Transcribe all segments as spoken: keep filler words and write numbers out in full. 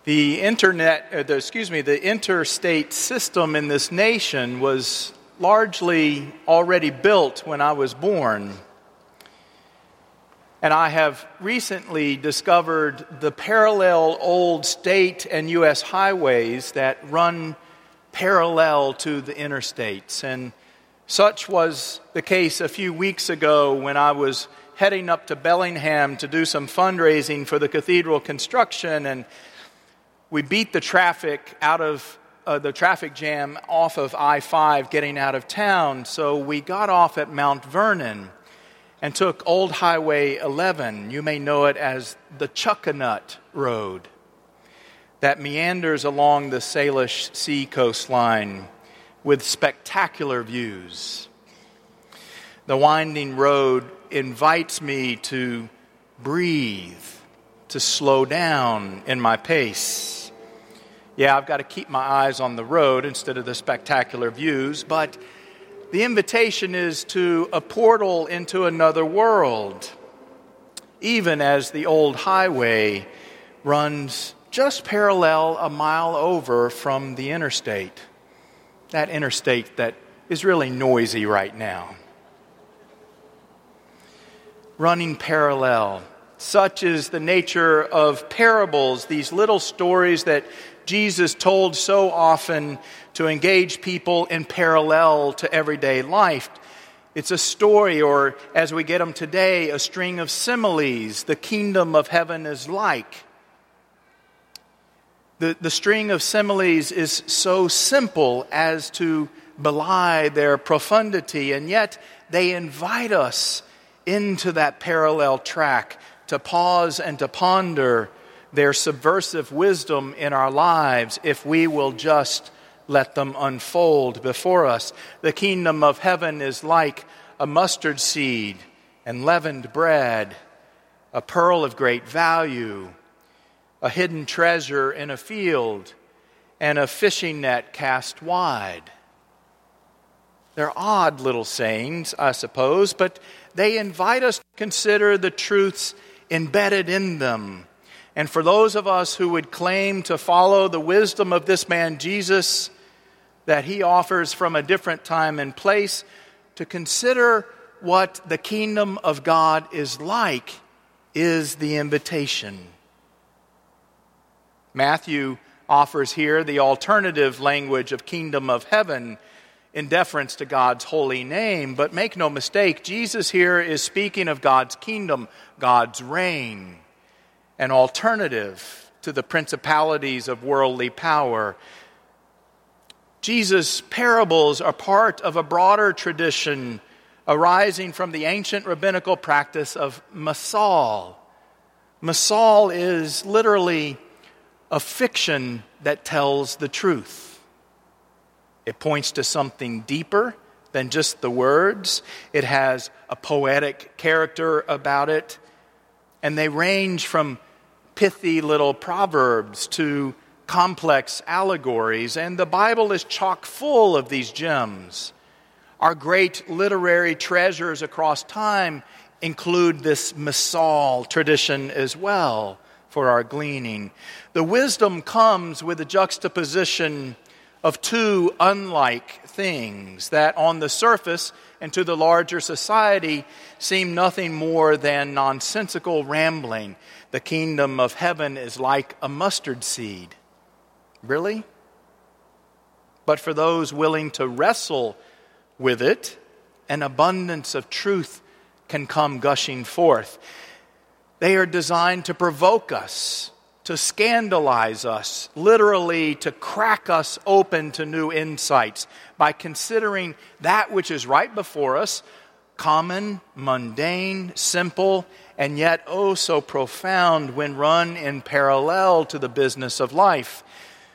The internet, uh, the, excuse me, the interstate system in this nation was largely already built when I was born. And I have recently discovered the parallel old state and U S highways that run parallel to the interstates. And such was the case a few weeks ago when I was heading up to Bellingham to do some fundraising for the cathedral construction, and we beat the traffic out of uh, the traffic jam off of I five getting out of town. So we got off at Mount Vernon and took Old Highway eleven. You may know it as the Chuckanut Road that meanders along the Salish Sea coastline with spectacular views. The winding road invites me to breathe, to slow down in my pace. Yeah, I've got to keep my eyes on the road instead of the spectacular views, but the invitation is to a portal into another world, even as the old highway runs just parallel a mile over from the interstate, that interstate that is really noisy right now. Running parallel. Such is the nature of parables, these little stories that Jesus told so often to engage people in parallel to everyday life. It's a story, or as we get them today, a string of similes. The kingdom of heaven is like. The, the string of similes is so simple as to belie their profundity, and yet they invite us into that parallel track to pause and to ponder their subversive wisdom in our lives if we will just let them unfold before us. The kingdom of heaven is like a mustard seed and leavened bread, a pearl of great value, a hidden treasure in a field, and a fishing net cast wide. They're odd little sayings, I suppose, but they invite us to consider the truths embedded in them. And for those of us who would claim to follow the wisdom of this man Jesus that he offers from a different time and place, to consider what the kingdom of God is like is the invitation. Matthew offers here the alternative language of kingdom of heaven in deference to God's holy name. But make no mistake, Jesus here is speaking of God's kingdom, God's reign, an alternative to the principalities of worldly power. Jesus' parables are part of a broader tradition arising from the ancient rabbinical practice of masal. Masal is literally a fiction that tells the truth. It points to something deeper than just the words. It has a poetic character about it. And they range from pithy little proverbs to complex allegories. And the Bible is chock full of these gems. Our great literary treasures across time include this masal tradition as well for our gleaning. The wisdom comes with a juxtaposition of two unlike things that on the surface and to the larger society seem nothing more than nonsensical rambling. The kingdom of heaven is like a mustard seed. Really? But for those willing to wrestle with it, an abundance of truth can come gushing forth. They are designed to provoke us, to scandalize us, literally to crack us open to new insights by considering that which is right before us, common, mundane, simple, and yet oh so profound when run in parallel to the business of life.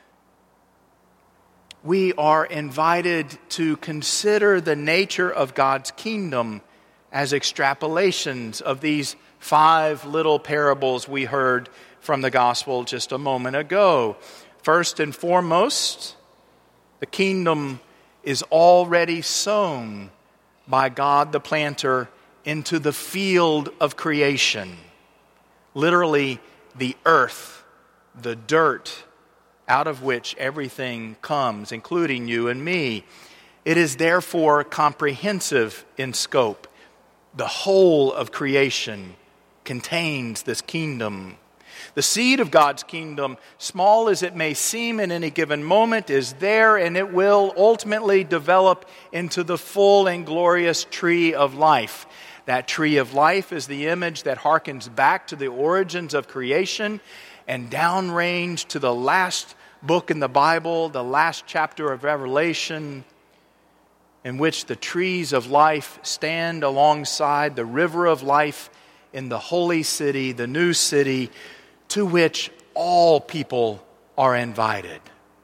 We are invited to consider the nature of God's kingdom as extrapolations of these five little parables we heard from the gospel just a moment ago. First and foremost, the kingdom is already sown by God the planter into the field of creation. Literally, the earth the dirt out of which everything comes, including you and me. It is therefore comprehensive in scope. The whole of creation contains this kingdom. The seed of God's kingdom, small as it may seem in any given moment, is there, and it will ultimately develop into the full and glorious tree of life. That tree of life is the image that harkens back to the origins of creation and downrange to the last book in the Bible, the last chapter of Revelation, in which the trees of life stand alongside the river of life in the holy city, the new city, to which all people are invited.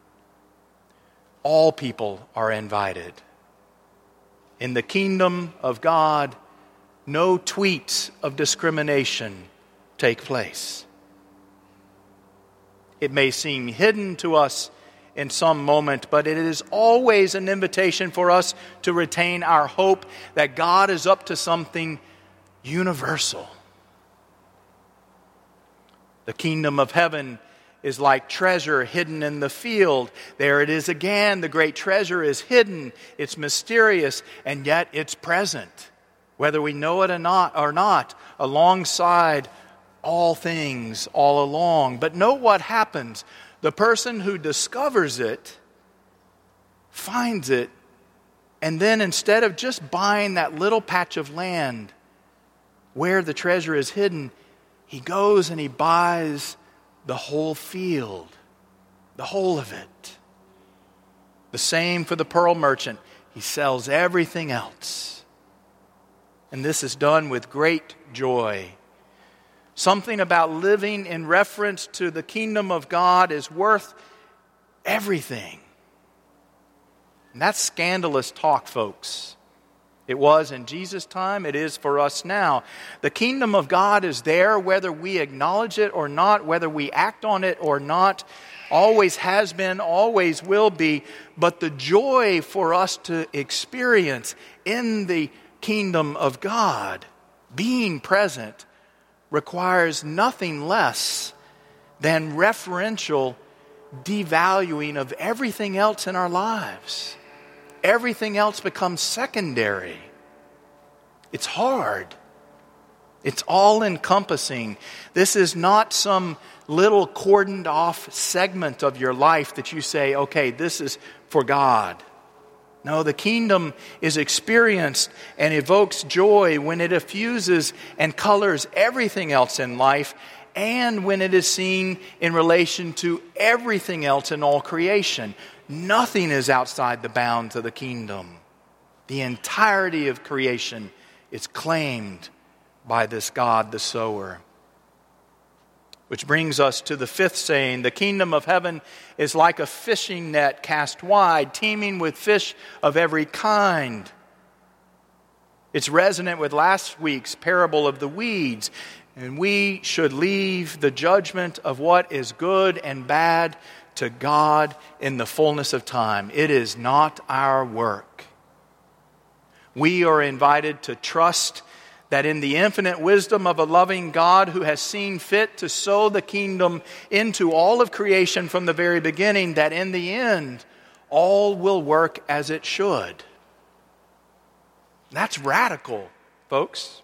All people are invited. In the kingdom of God, no tweets of discrimination take place. It may seem hidden to us in some moment, but it is always an invitation for us to retain our hope that God is up to something universal. The kingdom of heaven is like treasure hidden in the field. There it is again. The great treasure is hidden. It's mysterious, and yet it's present, whether we know it or not, or not, alongside all things all along. But note what happens. The person who discovers it finds it, and then instead of just buying that little patch of land where the treasure is hidden, he goes and he buys the whole field, the whole of it. The same for the pearl merchant. He sells everything else. And this is done with great joy. Something about living in reference to the kingdom of God is worth everything. And that's scandalous talk, folks. It was in Jesus' time. It is for us now. The kingdom of God is there whether we acknowledge it or not, whether we act on it or not. Always has been, always will be. But the joy for us to experience in the kingdom of God, being present, requires nothing less than referential devaluing of everything else in our lives. Everything else becomes secondary. It's hard. It's all-encompassing. This is not some little cordoned off segment of your life that you say, okay, this is for God. No, the kingdom is experienced and evokes joy when it effuses and colors everything else in life, and when it is seen in relation to everything else in all creation. Nothing is outside the bounds of the kingdom. The entirety of creation is claimed by this God, the sower. Which brings us to the fifth saying, the kingdom of heaven is like a fishing net cast wide, teeming with fish of every kind. It's resonant with last week's parable of the weeds. And we should leave the judgment of what is good and bad to God in the fullness of time. It is not our work. We are invited to trust that in the infinite wisdom of a loving God who has seen fit to sow the kingdom into all of creation from the very beginning, that in the end, all will work as it should. That's radical, folks.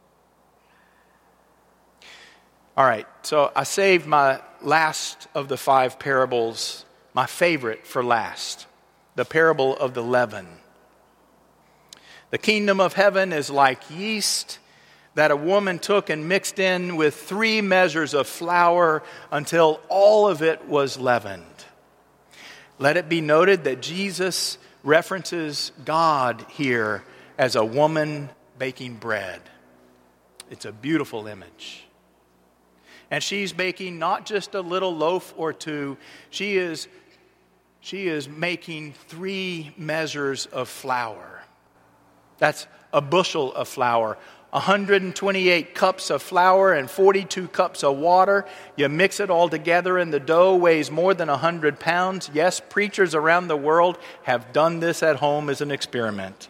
All right, so I saved my last of the five parables, my favorite, for last. The parable of the leaven. The kingdom of heaven is like yeast that a woman took and mixed in with three measures of flour until all of it was leavened. Let it be noted that Jesus references God here as a woman baking bread. It's a beautiful image. And she's baking not just a little loaf or two. She is, she is making three measures of flour. That's a bushel of flour. one hundred twenty-eight cups of flour and forty-two cups of water. You mix it all together and the dough weighs more than one hundred pounds. Yes, preachers around the world have done this at home as an experiment.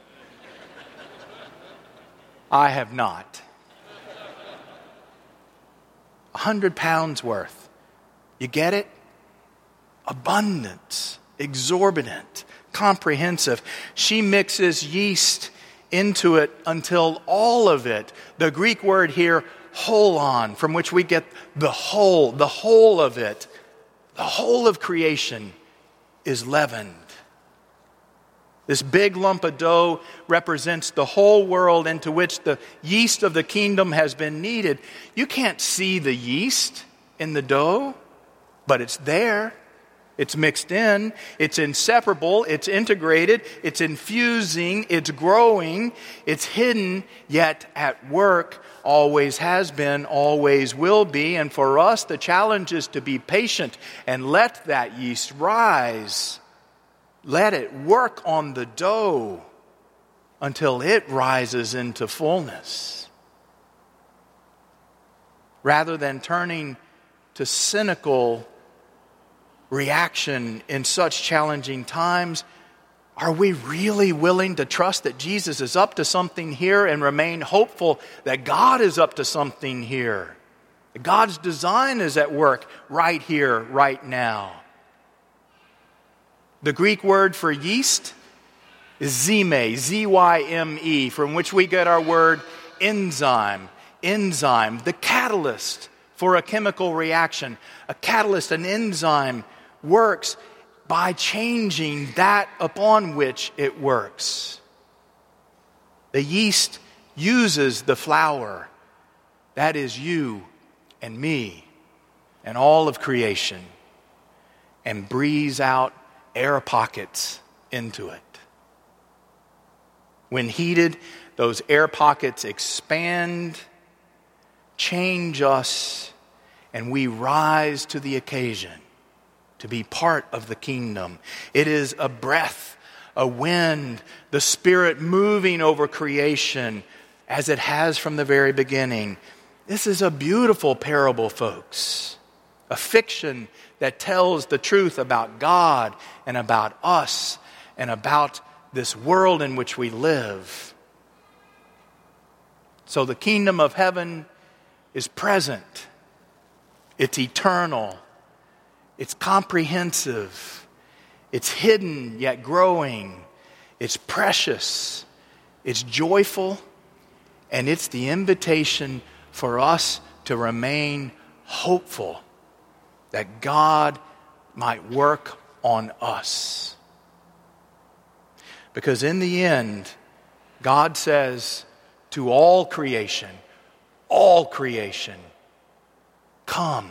I have not. one hundred pounds worth. You get it? Abundance, exorbitant, comprehensive. She mixes yeast into it until all of it, the Greek word here, holon, from which we get the whole, the whole of it, the whole of creation is leavened. This big lump of dough represents the whole world into which the yeast of the kingdom has been kneaded. You can't see the yeast in the dough, but it's there. It's mixed in. It's inseparable. It's integrated. It's infusing. It's growing. It's hidden, yet at work. Always has been, always will be. And for us, the challenge is to be patient and let that yeast rise. Let it work on the dough until it rises into fullness. Rather than turning to cynical reaction in such challenging times, are we really willing to trust that Jesus is up to something here and remain hopeful that God is up to something here? God's design is at work right here, right now. The Greek word for yeast is zyme, Z Y M E, from which we get our word enzyme. Enzyme, the catalyst for a chemical reaction. A catalyst, an enzyme, works by changing that upon which it works. The yeast uses the flour, that is you and me and all of creation, and breathes out air pockets into it. When heated, those air pockets expand, change us, and we rise to the occasion to be part of the kingdom. It is a breath, a wind, the Spirit moving over creation as it has from the very beginning. This is a beautiful parable, folks. A fiction that tells the truth about God and about us and about this world in which we live. So the kingdom of heaven is present. It's eternal. It's comprehensive. It's hidden yet growing. It's precious. It's joyful. And it's the invitation for us to remain hopeful that God might work on us. Because in the end, God says to all creation, all creation, come.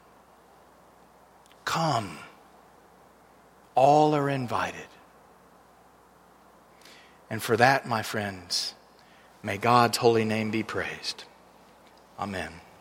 Come. All are invited. And for that, my friends, may God's holy name be praised. Amen.